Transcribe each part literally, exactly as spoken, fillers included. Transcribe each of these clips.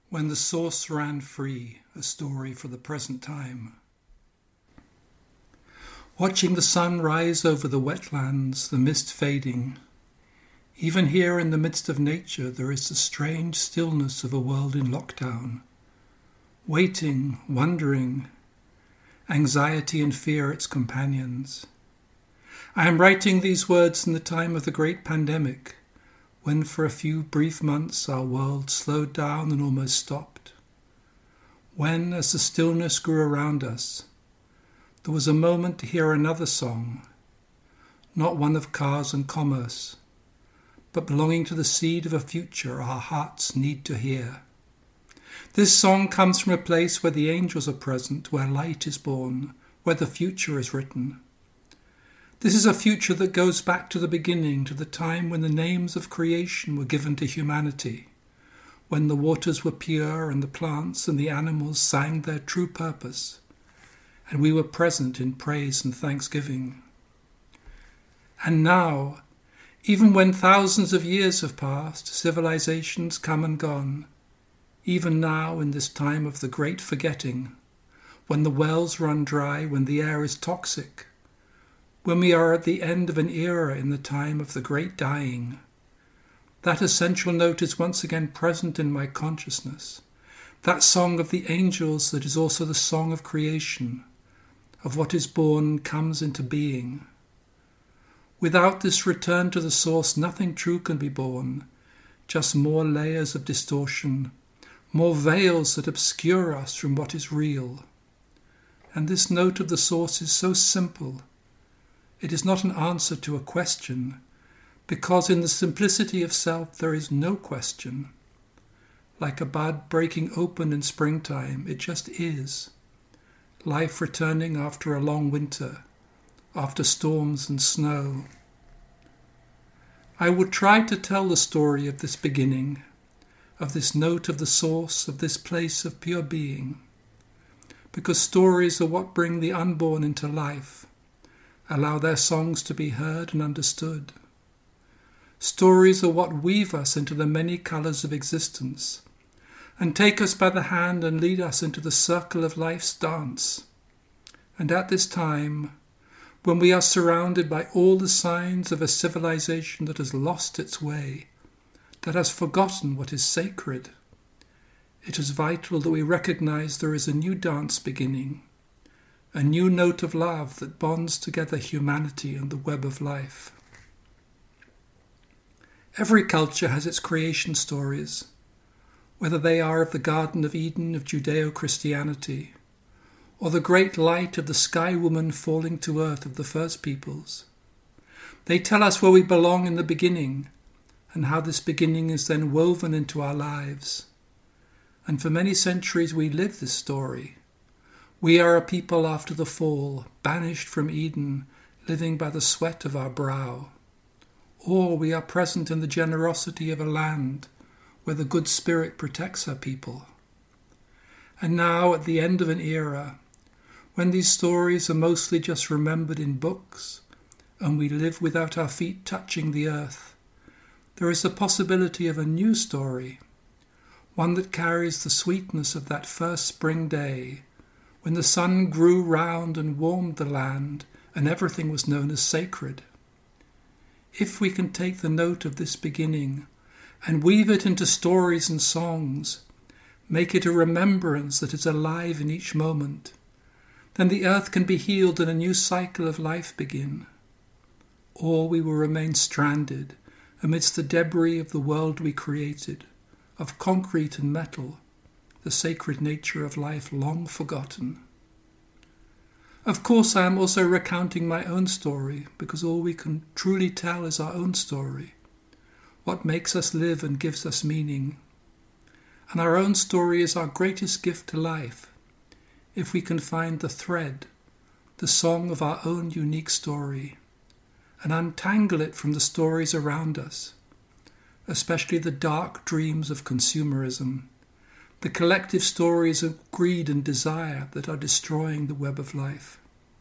When the Source Ran Free, a story for the present time. Watching the sun rise over the wetlands, the mist fading. Even here in the midst of nature there is the strange stillness of a world in lockdown. Waiting, wondering, anxiety and fear its companions. I am writing these words in the time of the great pandemic, when for a few brief months our world slowed down and almost stopped. When, as the stillness grew around us, there was a moment to hear another song, not one of cars and commerce, but belonging to the seed of a future our hearts need to hear. This song comes from a place where the angels are present, where light is born, where the future is written. This is a future that goes back to the beginning, to the time when the names of creation were given to humanity, when the waters were pure and the plants and the animals sang their true purpose, and we were present in praise and thanksgiving. And now, even when thousands of years have passed, civilizations come and gone, even now in this time of the great forgetting, when the wells run dry, when the air is toxic, when we are at the end of an era in the time of the great dying, that essential note is once again present in my consciousness, that song of the angels that is also the song of creation, of what is born comes into being. Without this return to the source, nothing true can be born, just more layers of distortion, more veils that obscure us from what is real. And this note of the source is so simple. It is not an answer to a question, because in the simplicity of self there is no question. Like a bud breaking open in springtime, it just is. Life returning after a long winter, after storms and snow. I would try to tell the story of this beginning, of this note of the source, of this place of pure being, because stories are what bring the unborn into life, allow their songs to be heard and understood. Stories are what weave us into the many colours of existence and take us by the hand and lead us into the circle of life's dance. And at this time, when we are surrounded by all the signs of a civilization that has lost its way, that has forgotten what is sacred, it is vital that we recognize there is a new dance beginning, a new note of love that bonds together humanity and the web of life. Every culture has its creation stories, whether they are of the Garden of Eden of Judeo-Christianity, or the great light of the sky woman falling to earth of the first peoples. They tell us where we belong in the beginning, and how this beginning is then woven into our lives. And for many centuries we live this story. We are a people after the fall, banished from Eden, living by the sweat of our brow. Or we are present in the generosity of a land where the good spirit protects her people. And now, at the end of an era, when these stories are mostly just remembered in books, and we live without our feet touching the earth, there is the possibility of a new story, one that carries the sweetness of that first spring day, when the sun grew round and warmed the land and everything was known as sacred. If we can take the note of this beginning and weave it into stories and songs, make it a remembrance that is alive in each moment, then the earth can be healed and a new cycle of life begin. Or we will remain stranded amidst the debris of the world we created, of concrete and metal, the sacred nature of life long forgotten. Of course, I am also recounting my own story, because all we can truly tell is our own story, what makes us live and gives us meaning. And our own story is our greatest gift to life, if we can find the thread, the song of our own unique story, and untangle it from the stories around us, especially the dark dreams of consumerism, the collective stories of greed and desire that are destroying the web of life.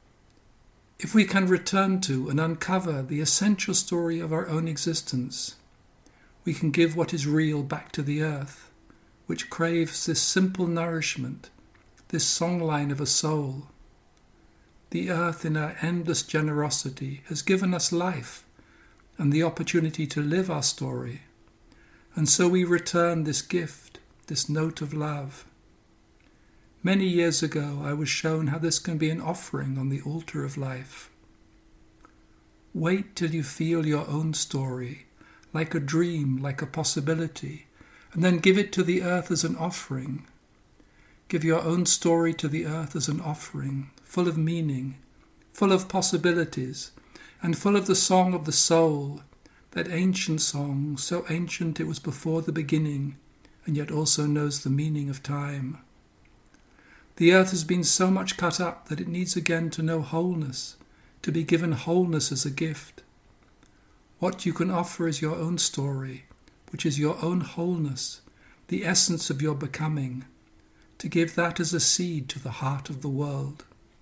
If we can return to and uncover the essential story of our own existence, we can give what is real back to the earth, which craves this simple nourishment, this songline of a soul. The earth in her endless generosity has given us life and the opportunity to live our story, and so we return this gift, this note of love. Many years ago I was shown how this can be an offering on the altar of life. Wait till you feel your own story, like a dream, like a possibility, and then give it to the earth as an offering. Give your own story to the earth as an offering, full of meaning, full of possibilities, and full of the song of the soul, that ancient song, so ancient it was before the beginning, and yet also knows the meaning of time. The earth has been so much cut up that it needs again to know wholeness, to be given wholeness as a gift. What you can offer is your own story, which is your own wholeness, the essence of your becoming, to give that as a seed to the heart of the world.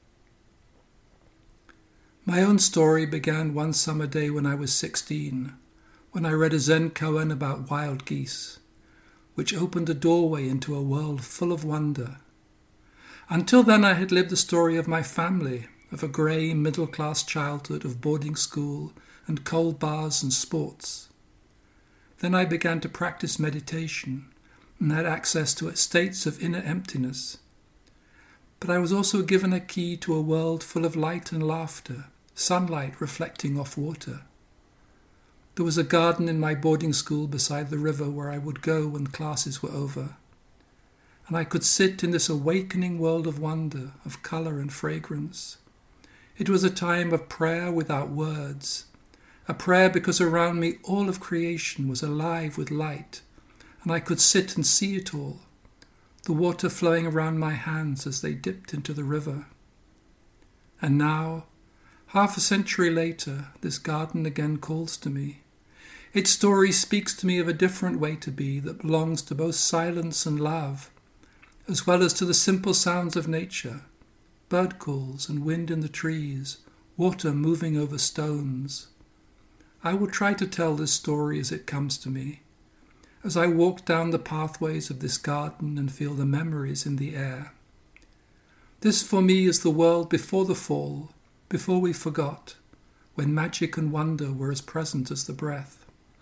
My own story began one summer day when I was sixteen, when I read a Zen koan about wild geese, which opened a doorway into a world full of wonder. Until then I had lived the story of my family, of a grey middle-class childhood of boarding school and cold bars and sports. Then I began to practice meditation and had access to states of inner emptiness. But I was also given a key to a world full of light and laughter, sunlight reflecting off water. There was a garden in my boarding school beside the river where I would go when classes were over, and I could sit in this awakening world of wonder, of colour and fragrance. It was a time of prayer without words, a prayer because around me all of creation was alive with light, and I could sit and see it all, the water flowing around my hands as they dipped into the river. And now, half a century later, this garden again calls to me. Its story speaks to me of a different way to be that belongs to both silence and love, as well as to the simple sounds of nature, bird calls and wind in the trees, water moving over stones. I will try to tell this story as it comes to me, as I walk down the pathways of this garden and feel the memories in the air. This for me is the world before the fall, before we forgot, when magic and wonder were as present as the breath.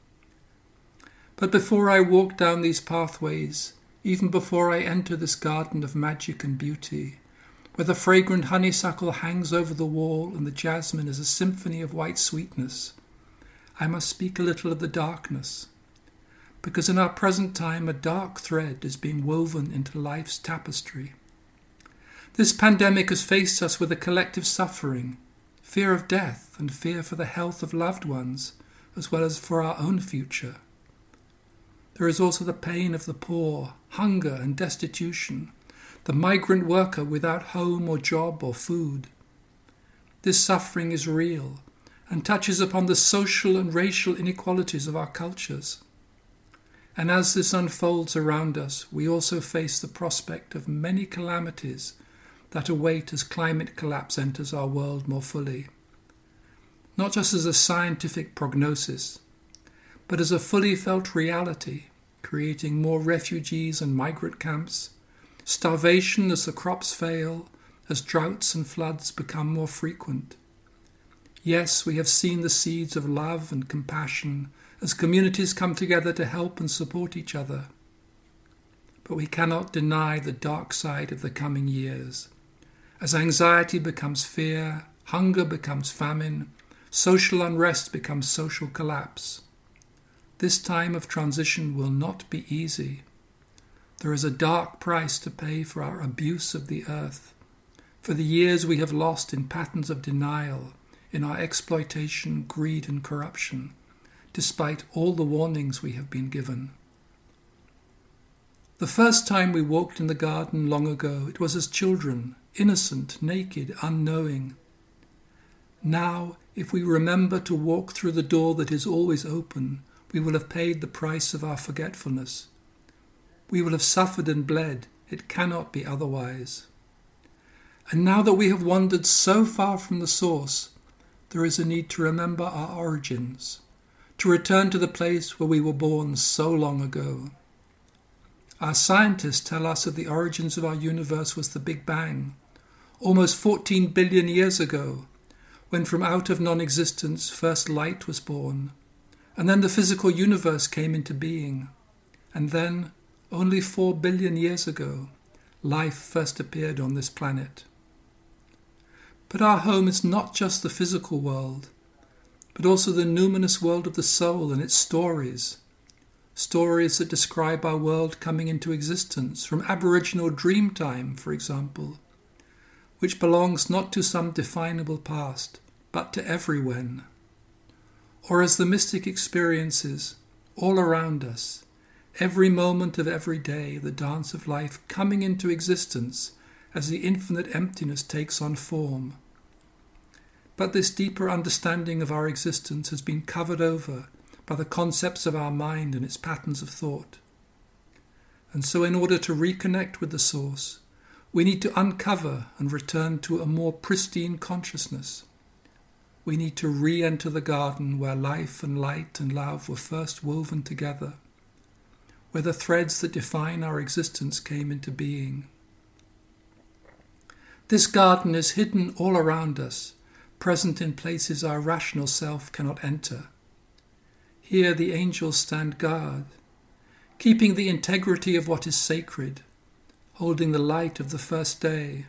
But before I walk down these pathways, even before I enter this garden of magic and beauty, where the fragrant honeysuckle hangs over the wall and the jasmine is a symphony of white sweetness, I must speak a little of the darkness, because in our present time a dark thread is being woven into life's tapestry. This pandemic has faced us with a collective suffering, fear of death and fear for the health of loved ones, as well as for our own future. There is also the pain of the poor, hunger and destitution, the migrant worker without home or job or food. This suffering is real and touches upon the social and racial inequalities of our cultures. And as this unfolds around us, we also face the prospect of many calamities that await as climate collapse enters our world more fully. Not just as a scientific prognosis, but as a fully felt reality, creating more refugees and migrant camps, starvation as the crops fail, as droughts and floods become more frequent. Yes, we have seen the seeds of love and compassion as communities come together to help and support each other. But we cannot deny the dark side of the coming years, as anxiety becomes fear, hunger becomes famine, social unrest becomes social collapse. This time of transition will not be easy. There is a dark price to pay for our abuse of the earth, for the years we have lost in patterns of denial, in our exploitation, greed and corruption, despite all the warnings we have been given. The first time we walked in the garden long ago, it was as children, innocent, naked, unknowing. Now, if we remember to walk through the door that is always open, we will have paid the price of our forgetfulness. We will have suffered and bled. It cannot be otherwise. And now that we have wandered so far from the source, there is a need to remember our origins, to return to the place where we were born so long ago. Our scientists tell us that the origins of our universe was the Big Bang, almost fourteen billion years ago, when from out of non-existence first light was born, and then the physical universe came into being, and then, only four billion years ago, life first appeared on this planet. But our home is not just the physical world, but also the numinous world of the soul and its stories, stories that describe our world coming into existence from Aboriginal dream time, for example, which belongs not to some definable past, but to every when. Or as the mystic experiences, all around us, every moment of every day, the dance of life coming into existence as the infinite emptiness takes on form. But this deeper understanding of our existence has been covered over by the concepts of our mind and its patterns of thought. And so in order to reconnect with the source, we need to uncover and return to a more pristine consciousness. We need to re-enter the garden where life and light and love were first woven together, where the threads that define our existence came into being. This garden is hidden all around us, present in places our rational self cannot enter. Here the angels stand guard, keeping the integrity of what is sacred, holding the light of the first day.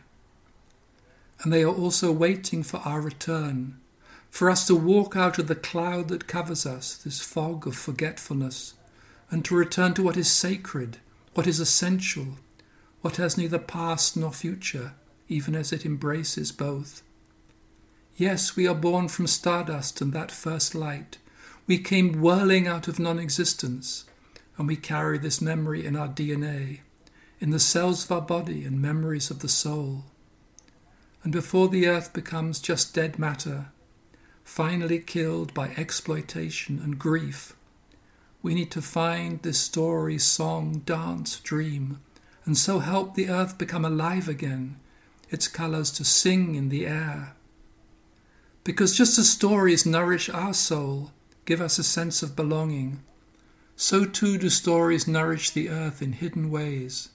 And they are also waiting for our return, for us to walk out of the cloud that covers us, this fog of forgetfulness, and to return to what is sacred, what is essential, what has neither past nor future, even as it embraces both. Yes, we are born from stardust and that first light. We came whirling out of non-existence, and we carry this memory in our D N A, in the cells of our body and memories of the soul. And before the earth becomes just dead matter, finally killed by exploitation and grief, we need to find this story, song, dance, dream, and so help the earth become alive again, its colours to sing in the air. Because just as stories nourish our soul, give us a sense of belonging, so too do stories nourish the earth in hidden ways.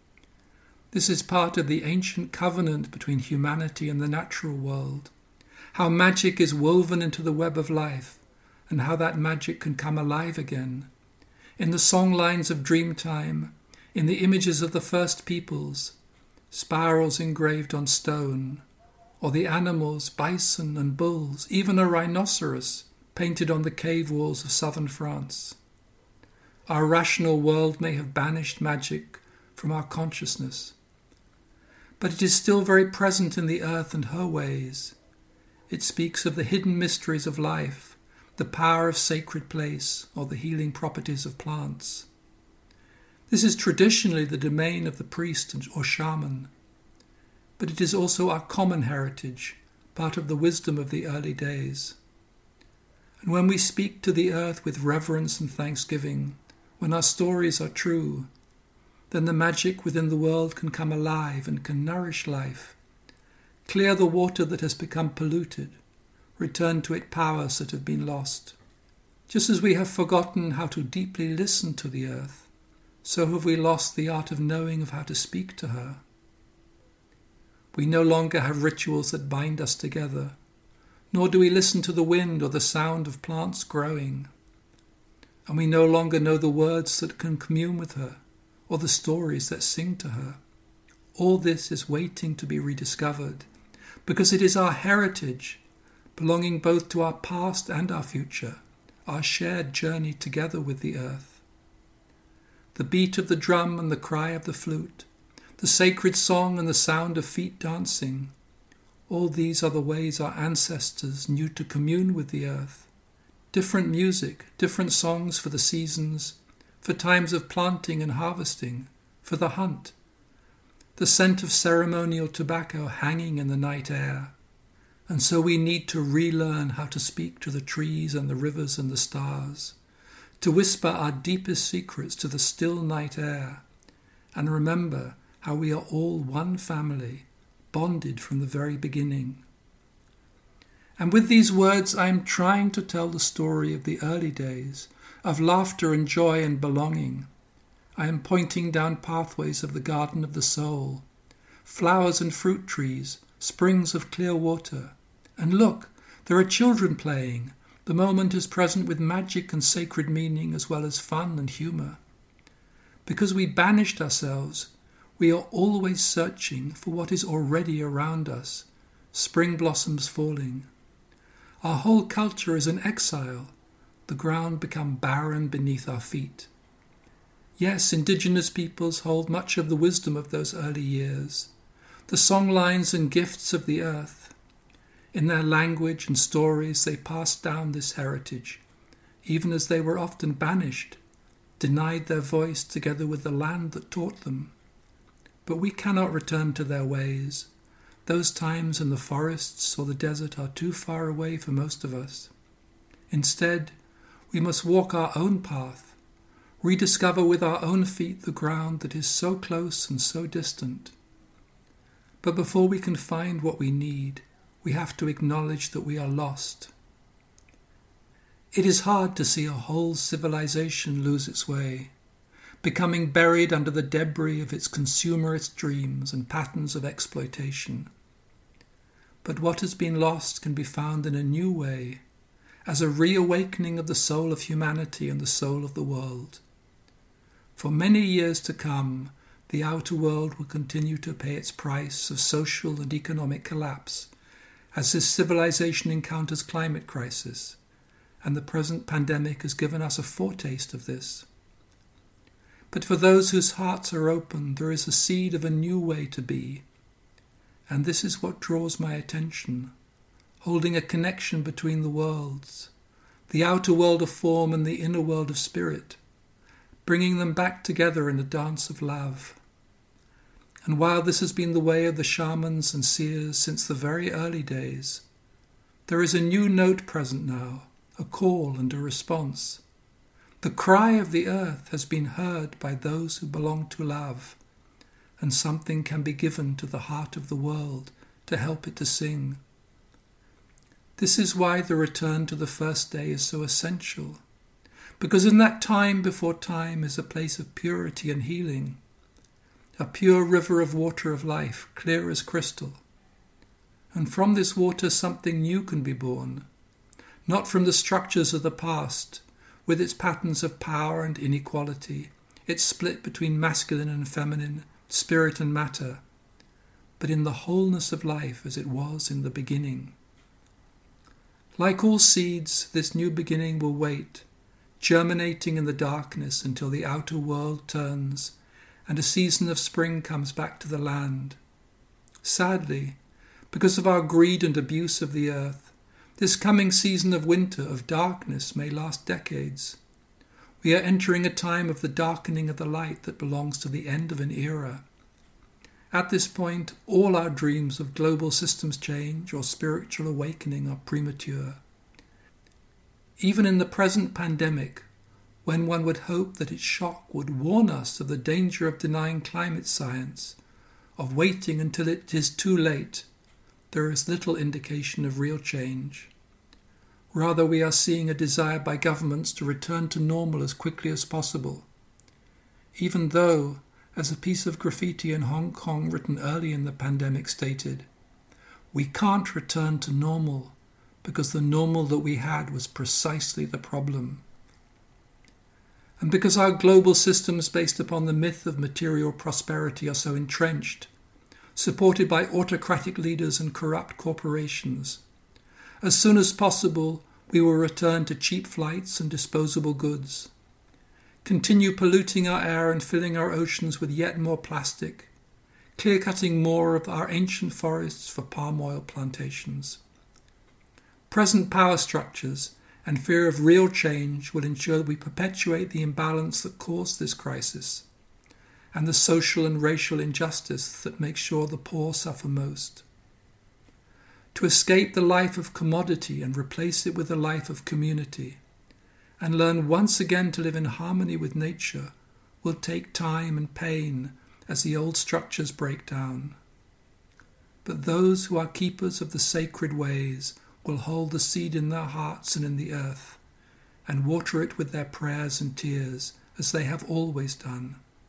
This is part of the ancient covenant between humanity and the natural world, how magic is woven into the web of life, and how that magic can come alive again. In the songlines of Dreamtime, in the images of the first peoples, spirals engraved on stone, or the animals, bison and bulls, even a rhinoceros, painted on the cave walls of southern France. Our rational world may have banished magic from our consciousness, but it is still very present in the earth and her ways. It speaks of the hidden mysteries of life, the power of sacred place, or the healing properties of plants. This is traditionally the domain of the priest or shaman, but it is also our common heritage, part of the wisdom of the early days. And when we speak to the earth with reverence and thanksgiving, when our stories are true, then the magic within the world can come alive and can nourish life, clear the water that has become polluted, return to it powers that have been lost. Just as we have forgotten how to deeply listen to the earth, so have we lost the art of knowing of how to speak to her. We no longer have rituals that bind us together, nor do we listen to the wind or the sound of plants growing. And we no longer know the words that can commune with her, or the stories that sing to her. All this is waiting to be rediscovered, because it is our heritage, belonging both to our past and our future, our shared journey together with the earth. The beat of the drum and the cry of the flute, the sacred song and the sound of feet dancing, all these are the ways our ancestors knew to commune with the earth. Different music, different songs for the seasons, for times of planting and harvesting, for the hunt, the scent of ceremonial tobacco hanging in the night air. And so we need to relearn how to speak to the trees and the rivers and the stars, to whisper our deepest secrets to the still night air, and remember how we are all one family, bonded from the very beginning. And with these words I am trying to tell the story of the early days, of laughter and joy and belonging. I am pointing down pathways of the garden of the soul, flowers and fruit trees, springs of clear water. And look, there are children playing. The moment is present with magic and sacred meaning as well as fun and humour. Because we banished ourselves, we are always searching for what is already around us, spring blossoms falling. Our whole culture is an exile, the ground become barren beneath our feet. Yes, indigenous peoples hold much of the wisdom of those early years, the songlines and gifts of the earth. In their language and stories they passed down this heritage, even as they were often banished, denied their voice together with the land that taught them. But we cannot return to their ways. Those times in the forests or the desert are too far away for most of us. Instead, we must walk our own path, rediscover with our own feet the ground that is so close and so distant. But before we can find what we need, we have to acknowledge that we are lost. It is hard to see a whole civilization lose its way, becoming buried under the debris of its consumerist dreams and patterns of exploitation. But what has been lost can be found in a new way, as a reawakening of the soul of humanity and the soul of the world. For many years to come, the outer world will continue to pay its price of social and economic collapse as this civilization encounters climate crisis, and the present pandemic has given us a foretaste of this. But for those whose hearts are open, there is a seed of a new way to be, and this is what draws my attention, holding a connection between the worlds, the outer world of form and the inner world of spirit, bringing them back together in a dance of love. And while this has been the way of the shamans and seers since the very early days, there is a new note present now, a call and a response. The cry of the earth has been heard by those who belong to love, and something can be given to the heart of the world to help it to sing. This is why the return to the first day is so essential, because in that time before time is a place of purity and healing, a pure river of water of life, clear as crystal. And from this water something new can be born, not from the structures of the past, with its patterns of power and inequality, its split between masculine and feminine, spirit and matter, but in the wholeness of life as it was in the beginning. Like all seeds, this new beginning will wait, germinating in the darkness until the outer world turns and a season of spring comes back to the land. Sadly, because of our greed and abuse of the earth, this coming season of winter, of darkness, may last decades. We are entering a time of the darkening of the light that belongs to the end of an era. At this point, all our dreams of global systems change or spiritual awakening are premature. Even in the present pandemic, when one would hope that its shock would warn us of the danger of denying climate science, of waiting until it is too late, there is little indication of real change. Rather, we are seeing a desire by governments to return to normal as quickly as possible. Even though, as a piece of graffiti in Hong Kong written early in the pandemic stated, we can't return to normal because the normal that we had was precisely the problem. And because our global systems based upon the myth of material prosperity are so entrenched, supported by autocratic leaders and corrupt corporations, as soon as possible we will return to cheap flights and disposable goods, continue polluting our air and filling our oceans with yet more plastic, clear-cutting more of our ancient forests for palm oil plantations. Present power structures and fear of real change will ensure that we perpetuate the imbalance that caused this crisis and the social and racial injustice that makes sure the poor suffer most. To escape the life of commodity and replace it with a life of community, and learn once again to live in harmony with nature, will take time and pain as the old structures break down. But those who are keepers of the sacred ways will hold the seed in their hearts and in the earth, and water it with their prayers and tears, as they have always done,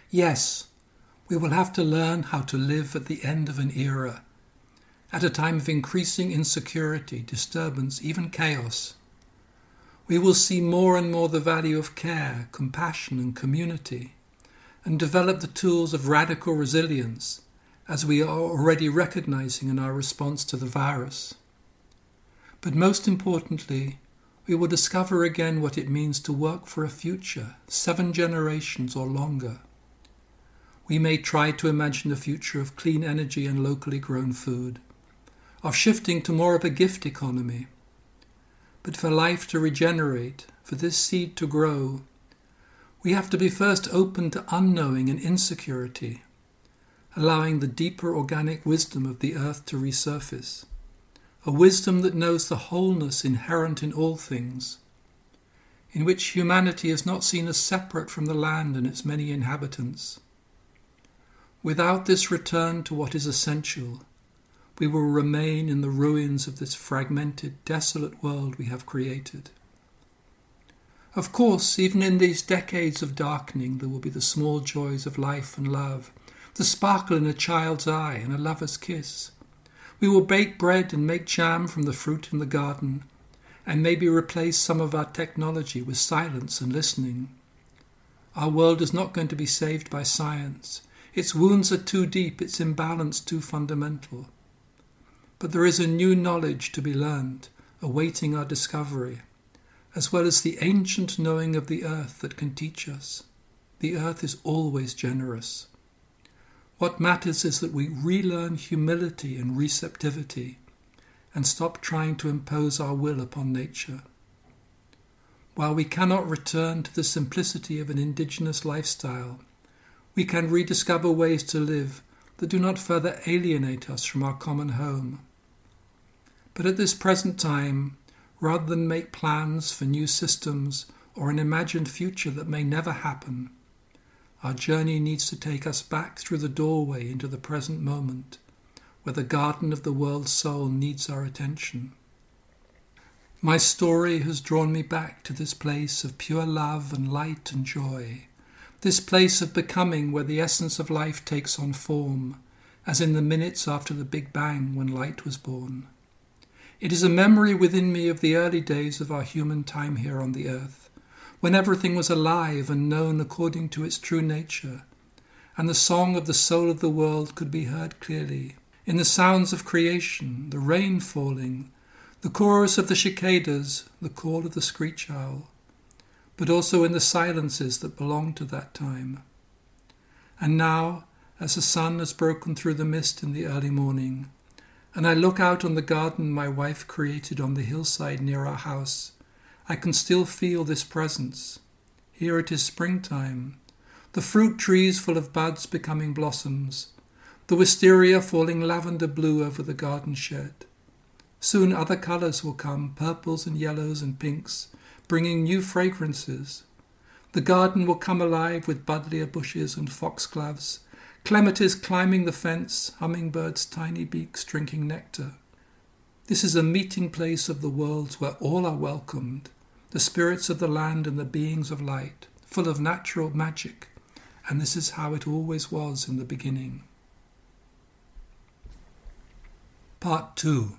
Yes, we will have to learn how to live at the end of an era, at a time of increasing insecurity, disturbance, even chaos. We will see more and more the value of care, compassion and community, and develop the tools of radical resilience, as we are already recognizing in our response to the virus. But most importantly, we will discover again what it means to work for a future, seven generations or longer. We may try to imagine a future of clean energy and locally grown food, of shifting to more of a gift economy. But for life to regenerate, for this seed to grow, we have to be first open to unknowing and insecurity, allowing the deeper organic wisdom of the earth to resurface, a wisdom that knows the wholeness inherent in all things, in which humanity is not seen as separate from the land and its many inhabitants. Without this return to what is essential, we will remain in the ruins of this fragmented, desolate world we have created. Of course, even in these decades of darkening, there will be the small joys of life and love, the sparkle in a child's eye and a lover's kiss. We will bake bread and make jam from the fruit in the garden, and maybe replace some of our technology with silence and listening. Our world is not going to be saved by science. Its wounds are too deep, its imbalance too fundamental. But there is a new knowledge to be learned, awaiting our discovery, as well as the ancient knowing of the earth that can teach us. The earth is always generous. What matters is that we relearn humility and receptivity and stop trying to impose our will upon nature. While we cannot return to the simplicity of an indigenous lifestyle, we can rediscover ways to live that do not further alienate us from our common home. But at this present time, rather than make plans for new systems or an imagined future that may never happen, our journey needs to take us back through the doorway into the present moment, where the garden of the world's soul needs our attention. My story has drawn me back to this place of pure love and light and joy, this place of becoming where the essence of life takes on form, as in the minutes after the Big Bang when light was born. It is a memory within me of the early days of our human time here on the earth, when everything was alive and known according to its true nature, and the song of the soul of the world could be heard clearly, in the sounds of creation, the rain falling, the chorus of the cicadas, the call of the screech owl, but also in the silences that belonged to that time. And now, as the sun has broken through the mist in the early morning, and I look out on the garden my wife created on the hillside near our house, I can still feel this presence. Here it is springtime, the fruit trees full of buds becoming blossoms, the wisteria falling lavender blue over the garden shed. Soon other colours will come, purples and yellows and pinks, bringing new fragrances. The garden will come alive with buddleia bushes and foxgloves, clematis climbing the fence, hummingbirds' tiny beaks drinking nectar. This is a meeting place of the worlds where all are welcomed, the spirits of the land and the beings of light, full of natural magic, and this is how it always was in the beginning. Part two.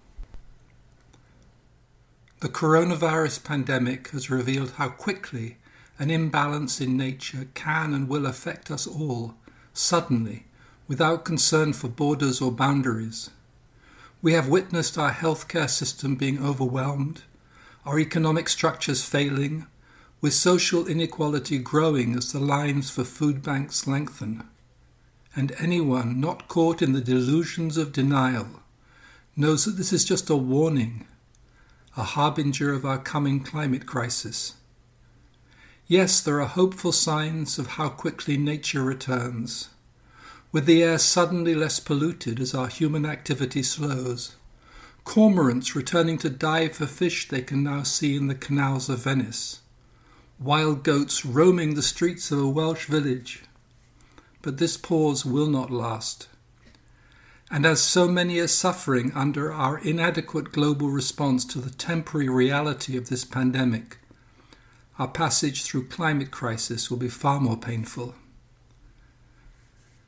The coronavirus pandemic has revealed how quickly an imbalance in nature can and will affect us all, suddenly, without concern for borders or boundaries. We have witnessed our healthcare system being overwhelmed, our economic structures failing, with social inequality growing as the lines for food banks lengthen. And anyone not caught in the delusions of denial knows that this is just a warning, a harbinger of our coming climate crisis. Yes, there are hopeful signs of how quickly nature returns, with the air suddenly less polluted as our human activity slows, cormorants returning to dive for fish they can now see in the canals of Venice, wild goats roaming the streets of a Welsh village. But this pause will not last. And as so many are suffering under our inadequate global response to the temporary reality of this pandemic, our passage through climate crisis will be far more painful.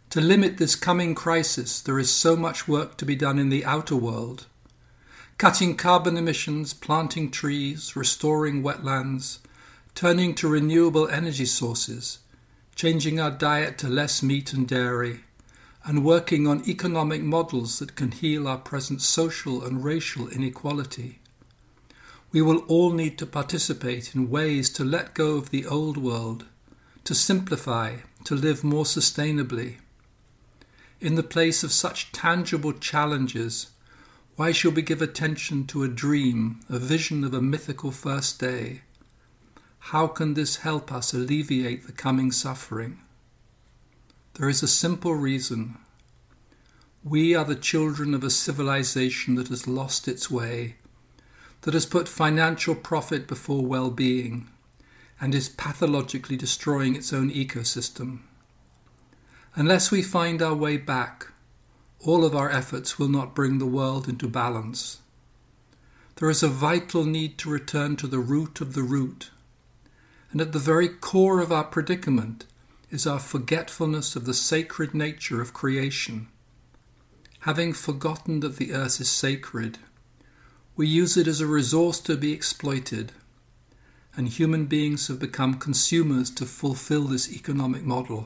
To limit this coming crisis, there is so much work to be done in the outer world. Cutting carbon emissions, planting trees, restoring wetlands, turning to renewable energy sources, changing our diet to less meat and dairy, and working on economic models that can heal our present social and racial inequality. We will all need to participate in ways to let go of the old world, to simplify, to live more sustainably. In the place of such tangible challenges, why should we give attention to a dream, a vision of a mythical first day? How can this help us alleviate the coming suffering? There is a simple reason. We are the children of a civilization that has lost its way, that has put financial profit before well-being, and is pathologically destroying its own ecosystem. Unless we find our way back, all of our efforts will not bring the world into balance. There is a vital need to return to the root of the root, and at the very core of our predicament is our forgetfulness of the sacred nature of creation. Having forgotten that the earth is sacred, we use it as a resource to be exploited, and human beings have become consumers to fulfill this economic model.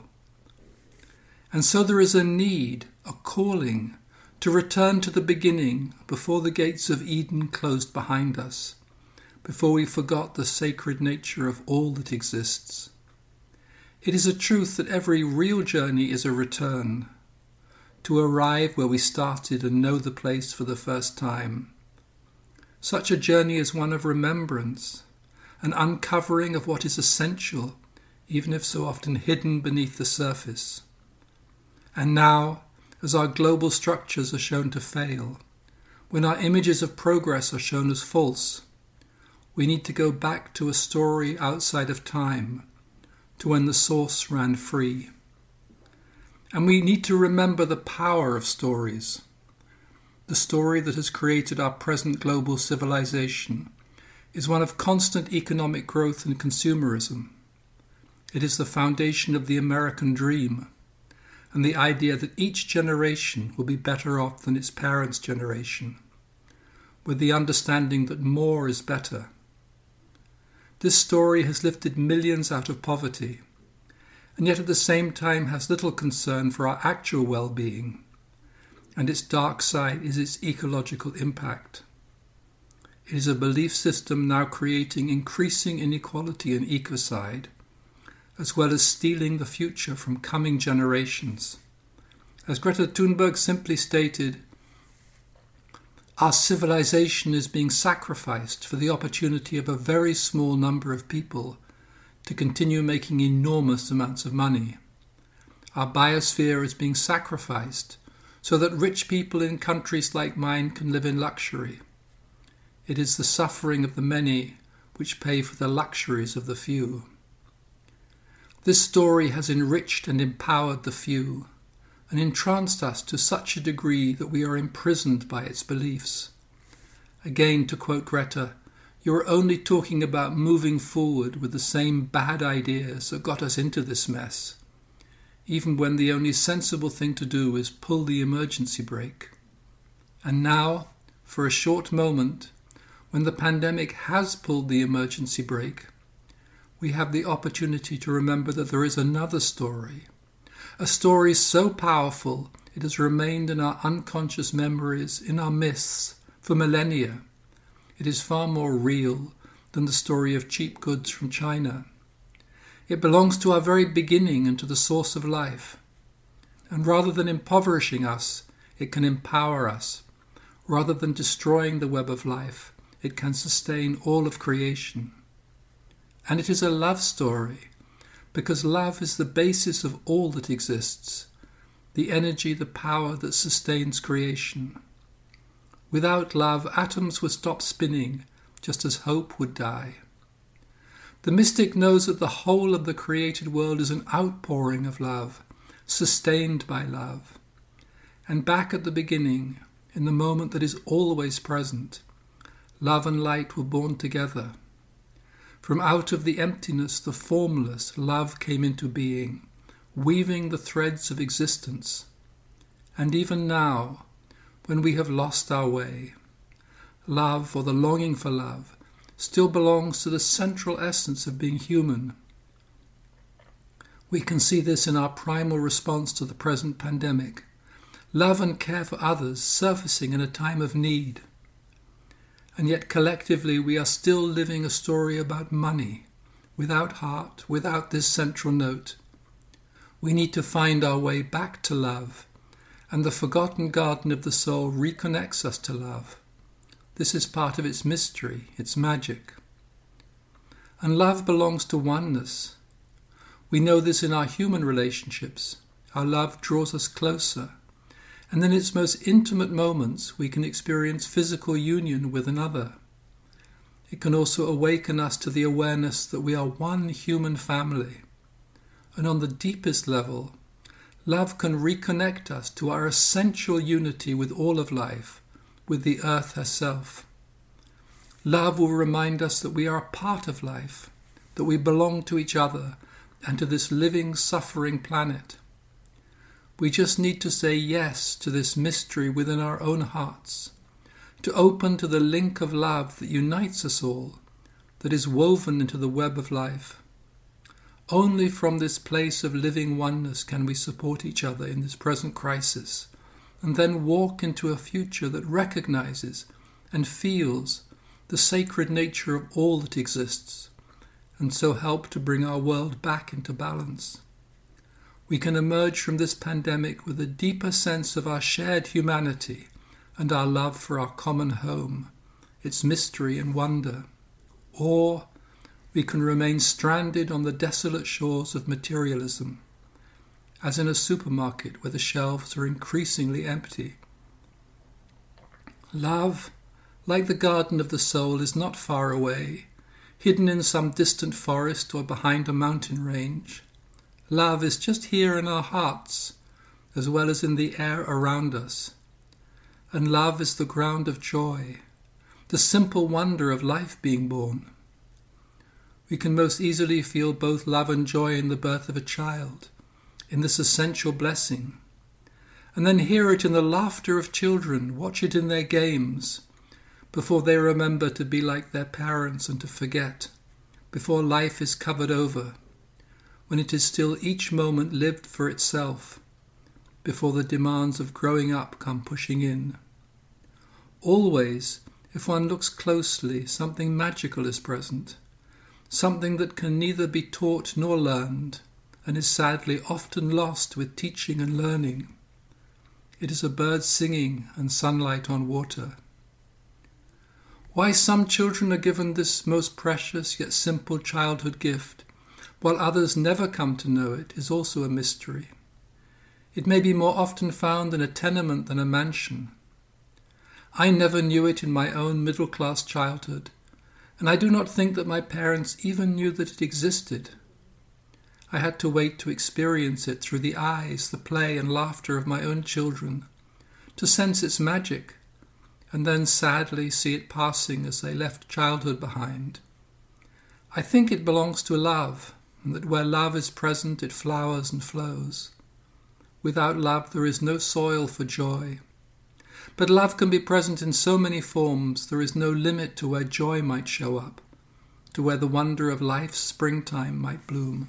And so there is a need, a calling, to return to the beginning before the gates of Eden closed behind us, before we forgot the sacred nature of all that exists. It is a truth that every real journey is a return, to arrive where we started and know the place for the first time. Such a journey is one of remembrance, an uncovering of what is essential, even if so often hidden beneath the surface. And now, as our global structures are shown to fail, when our images of progress are shown as false, we need to go back to a story outside of time, to when the source ran free. And we need to remember the power of stories. The story that has created our present global civilization is one of constant economic growth and consumerism. It is the foundation of the American dream, and the idea that each generation will be better off than its parents' generation, with the understanding that more is better. This story has lifted millions out of poverty, and yet at the same time has little concern for our actual well-being, and its dark side is its ecological impact. It is a belief system now creating increasing inequality and ecocide, as well as stealing the future from coming generations. As Greta Thunberg simply stated, our civilization is being sacrificed for the opportunity of a very small number of people to continue making enormous amounts of money. Our biosphere is being sacrificed so that rich people in countries like mine can live in luxury. It is the suffering of the many which pay for the luxuries of the few. This story has enriched and empowered the few, and entranced us to such a degree that we are imprisoned by its beliefs. Again, to quote Greta, "You are only talking about moving forward with the same bad ideas that got us into this mess, even when the only sensible thing to do is pull the emergency brake." And now, for a short moment, when the pandemic has pulled the emergency brake, we have the opportunity to remember that there is another story, a story so powerful it has remained in our unconscious memories, in our myths, for millennia. It is far more real than the story of cheap goods from China. It belongs to our very beginning and to the source of life. And rather than impoverishing us, it can empower us. Rather than destroying the web of life, it can sustain all of creation. And it is a love story, because love is the basis of all that exists, the energy, the power that sustains creation. Without love, atoms would stop spinning, just as hope would die. The mystic knows that the whole of the created world is an outpouring of love, sustained by love. And back at the beginning, in the moment that is always present, love and light were born together. From out of the emptiness, the formless, love came into being, weaving the threads of existence. And even now, when we have lost our way, love, or the longing for love, still belongs to the central essence of being human. We can see this in our primal response to the present pandemic. Love and care for others surfacing in a time of need. And yet collectively we are still living a story about money, without heart, without this central note. We need to find our way back to love, and the forgotten garden of the soul reconnects us to love. This is part of its mystery, its magic. And love belongs to oneness. We know this in our human relationships. Our love draws us closer. And in its most intimate moments, we can experience physical union with another. It can also awaken us to the awareness that we are one human family. And on the deepest level, love can reconnect us to our essential unity with all of life, with the earth herself. Love will remind us that we are a part of life, that we belong to each other and to this living, suffering planet. We just need to say yes to this mystery within our own hearts, to open to the link of love that unites us all, that is woven into the web of life. Only from this place of living oneness can we support each other in this present crisis, and then walk into a future that recognizes and feels the sacred nature of all that exists, and so help to bring our world back into balance. We can emerge from this pandemic with a deeper sense of our shared humanity and our love for our common home, its mystery and wonder. Or we can remain stranded on the desolate shores of materialism, as in a supermarket where the shelves are increasingly empty. Love, like the garden of the soul, is not far away, hidden in some distant forest or behind a mountain range. Love is just here in our hearts, as well as in the air around us. And love is the ground of joy, the simple wonder of life being born. We can most easily feel both love and joy in the birth of a child, in this essential blessing, and then hear it in the laughter of children, watch it in their games, before they remember to be like their parents and to forget, before life is covered over, when it is still each moment lived for itself, before the demands of growing up come pushing in. Always, if one looks closely, something magical is present, something that can neither be taught nor learned, and is sadly often lost with teaching and learning. It is a bird singing and sunlight on water. Why some children are given this most precious yet simple childhood gift, while others never come to know it, is also a mystery. It may be more often found in a tenement than a mansion. I never knew it in my own middle-class childhood, and I do not think that my parents even knew that it existed. I had to wait to experience it through the eyes, the play and laughter of my own children, to sense its magic, and then sadly see it passing as they left childhood behind. I think it belongs to love, and that where love is present it flowers and flows. Without love there is no soil for joy. But love can be present in so many forms, there is no limit to where joy might show up, to where the wonder of life's springtime might bloom.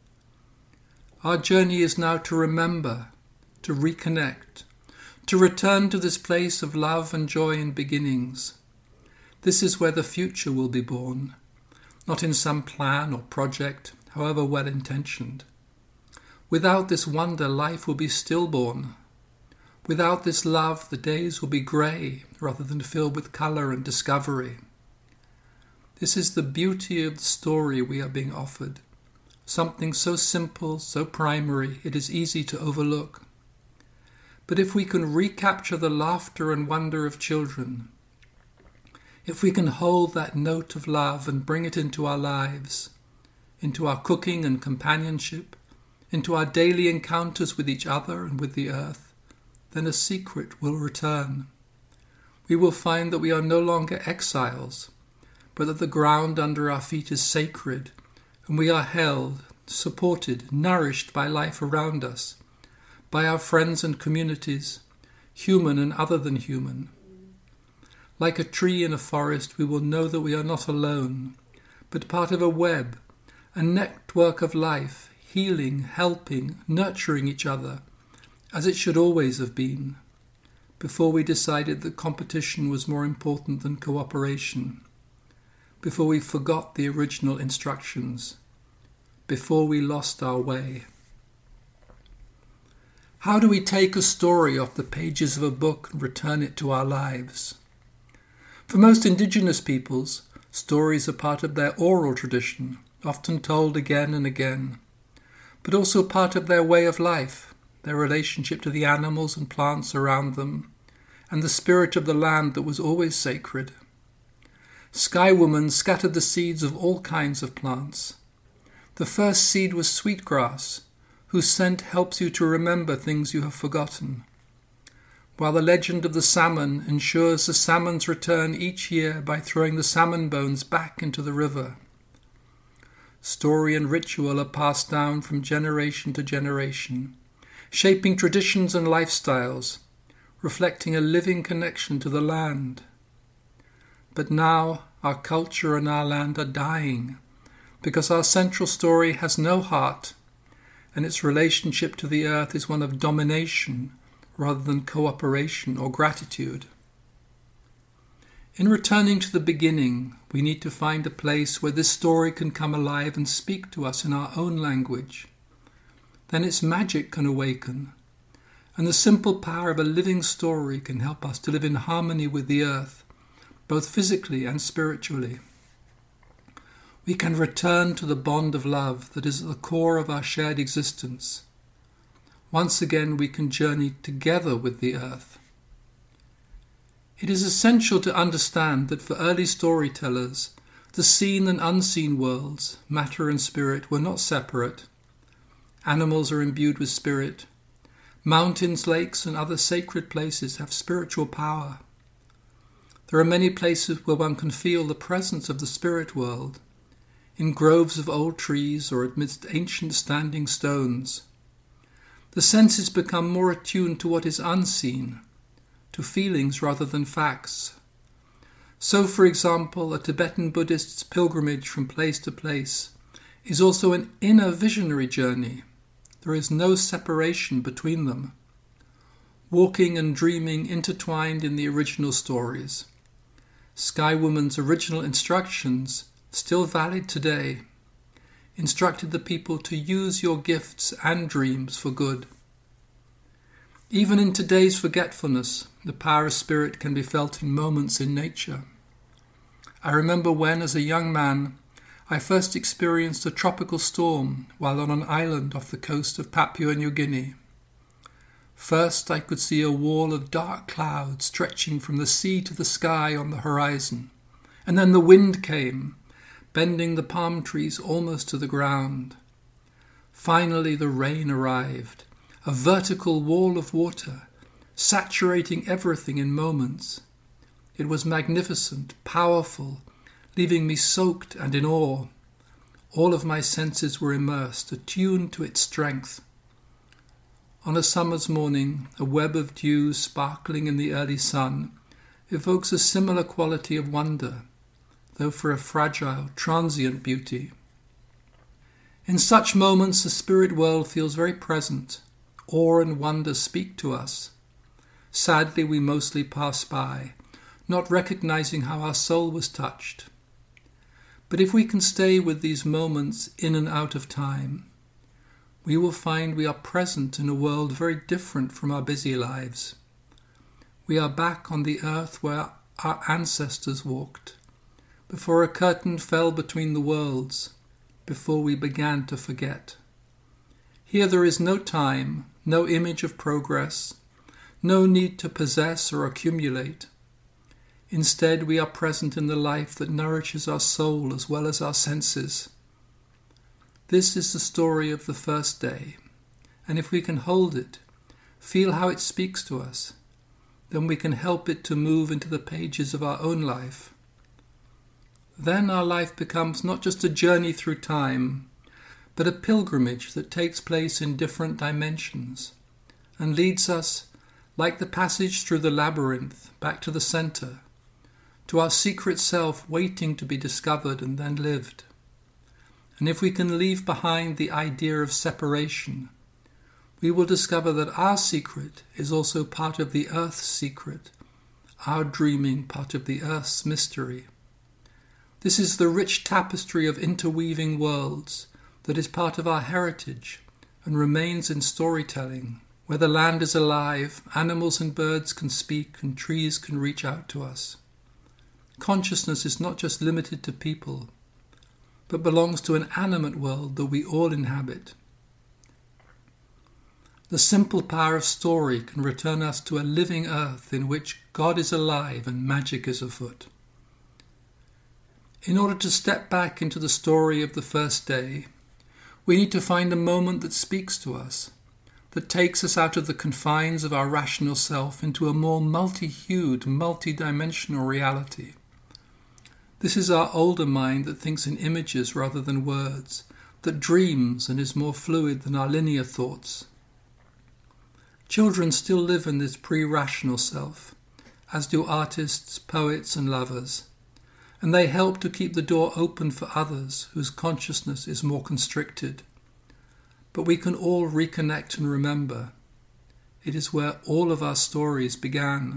Our journey is now to remember, to reconnect, to return to this place of love and joy in beginnings. This is where the future will be born, not in some plan or project, however well-intentioned. Without this wonder, life will be stillborn. Without this love, the days will be grey rather than filled with colour and discovery. This is the beauty of the story we are being offered, something so simple, so primary, it is easy to overlook. But if we can recapture the laughter and wonder of children, if we can hold that note of love and bring it into our lives, into our cooking and companionship, into our daily encounters with each other and with the earth, then a secret will return. We will find that we are no longer exiles, but that the ground under our feet is sacred, and we are held, supported, nourished by life around us, by our friends and communities, human and other than human. Like a tree in a forest, we will know that we are not alone, but part of a web, a network of life, healing, helping, nurturing each other, as it should always have been, before we decided that competition was more important than cooperation, before we forgot the original instructions, before we lost our way. How do we take a story off the pages of a book and return it to our lives? For most indigenous peoples, stories are part of their oral tradition, often told again and again, but also part of their way of life, their relationship to the animals and plants around them, and the spirit of the land that was always sacred. Sky Woman scattered the seeds of all kinds of plants. The first seed was sweetgrass, whose scent helps you to remember things you have forgotten, while the legend of the salmon ensures the salmon's return each year by throwing the salmon bones back into the river. Story and ritual are passed down from generation to generation, shaping traditions and lifestyles, reflecting a living connection to the land. But now our culture and our land are dying, because our central story has no heart, and its relationship to the earth is one of domination rather than cooperation or gratitude. In returning to the beginning, we need to find a place where this story can come alive and speak to us in our own language. Then its magic can awaken, and the simple power of a living story can help us to live in harmony with the earth, both physically and spiritually. We can return to the bond of love that is at the core of our shared existence. Once again, we can journey together with the earth. It is essential to understand that for early storytellers, the seen and unseen worlds, matter and spirit, were not separate. Animals are imbued with spirit. Mountains, lakes, and other sacred places have spiritual power. There are many places where one can feel the presence of the spirit world, in groves of old trees or amidst ancient standing stones. The senses become more attuned to what is unseen, to feelings rather than facts. So, for example, a Tibetan Buddhist's pilgrimage from place to place is also an inner visionary journey. There is no separation between them. Walking and dreaming intertwined in the original stories. Sky Woman's original instructions, still valid today, instructed the people to use your gifts and dreams for good. Even in today's forgetfulness, the power of spirit can be felt in moments in nature. I remember when, as a young man, I first experienced a tropical storm while on an island off the coast of Papua New Guinea. First, I could see a wall of dark clouds stretching from the sea to the sky on the horizon, and then the wind came, bending the palm trees almost to the ground. Finally, the rain arrived, a vertical wall of water, saturating everything in moments. It was magnificent, powerful, leaving me soaked and in awe. All of my senses were immersed, attuned to its strength. On a summer's morning, a web of dew sparkling in the early sun evokes a similar quality of wonder, though for a fragile, transient beauty. In such moments, the spirit world feels very present. Awe and wonder speak to us. Sadly, we mostly pass by, not recognizing how our soul was touched. But if we can stay with these moments in and out of time, we will find we are present in a world very different from our busy lives. We are back on the earth where our ancestors walked, before a curtain fell between the worlds, before we began to forget. Here there is no time, no image of progress, no need to possess or accumulate. Instead, we are present in the life that nourishes our soul as well as our senses. This is the story of the first day, and if we can hold it, feel how it speaks to us, then we can help it to move into the pages of our own life. Then our life becomes not just a journey through time, but a pilgrimage that takes place in different dimensions and leads us, like the passage through the labyrinth, back to the centre, to our secret self waiting to be discovered and then lived. And if we can leave behind the idea of separation, we will discover that our secret is also part of the earth's secret, our dreaming part of the earth's mystery. This is the rich tapestry of interweaving worlds that is part of our heritage and remains in storytelling, where the land is alive, animals and birds can speak, and trees can reach out to us. Consciousness is not just limited to people, but belongs to an animate world that we all inhabit. The simple power of story can return us to a living earth in which God is alive and magic is afoot. In order to step back into the story of the first day, we need to find a moment that speaks to us, that takes us out of the confines of our rational self into a more multi-hued, multi-dimensional reality. This is our older mind that thinks in images rather than words, that dreams and is more fluid than our linear thoughts. Children still live in this pre-rational self, as do artists, poets and lovers, and they help to keep the door open for others whose consciousness is more constricted. But we can all reconnect and remember. It is where all of our stories began.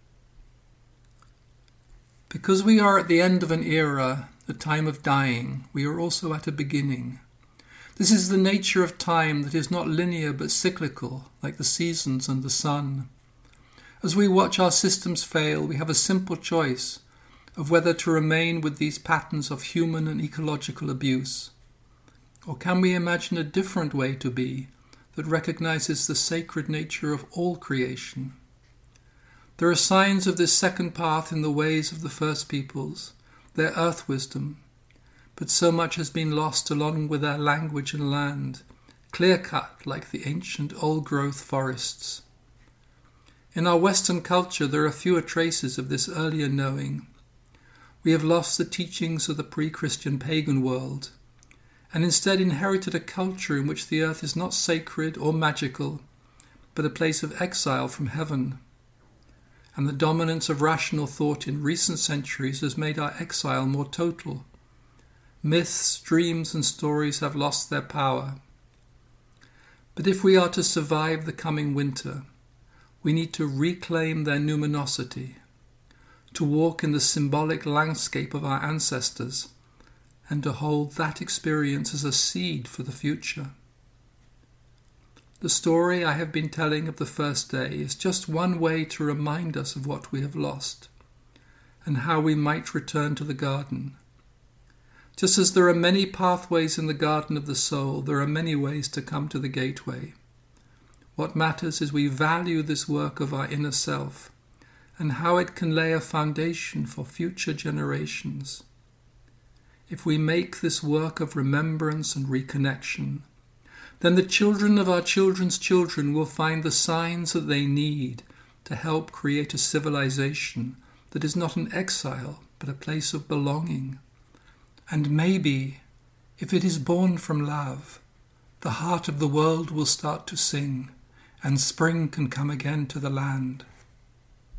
Because we are at the end of an era, a time of dying, we are also at a beginning. This is the nature of time that is not linear but cyclical, like the seasons and the sun. As we watch our systems fail, we have a simple choice of whether to remain with these patterns of human and ecological abuse. Or can we imagine a different way to be that recognizes the sacred nature of all creation? There are signs of this second path in the ways of the first peoples, their earth wisdom, but so much has been lost along with their language and land, clear-cut like the ancient old-growth forests. In our Western culture there are fewer traces of this earlier knowing. We have lost the teachings of the pre-Christian pagan world, and instead inherited a culture in which the earth is not sacred or magical, but a place of exile from heaven. And the dominance of rational thought in recent centuries has made our exile more total. Myths, dreams and stories have lost their power. But if we are to survive the coming winter, we need to reclaim their numinosity, to walk in the symbolic landscape of our ancestors, and to hold that experience as a seed for the future. The story I have been telling of the first day is just one way to remind us of what we have lost, and how we might return to the garden. Just as there are many pathways in the garden of the soul, there are many ways to come to the gateway. What matters is we value this work of our inner self, and how it can lay a foundation for future generations. If we make this work of remembrance and reconnection, then the children of our children's children will find the signs that they need to help create a civilization that is not an exile, but a place of belonging. And maybe, if it is born from love, the heart of the world will start to sing, and spring can come again to the land.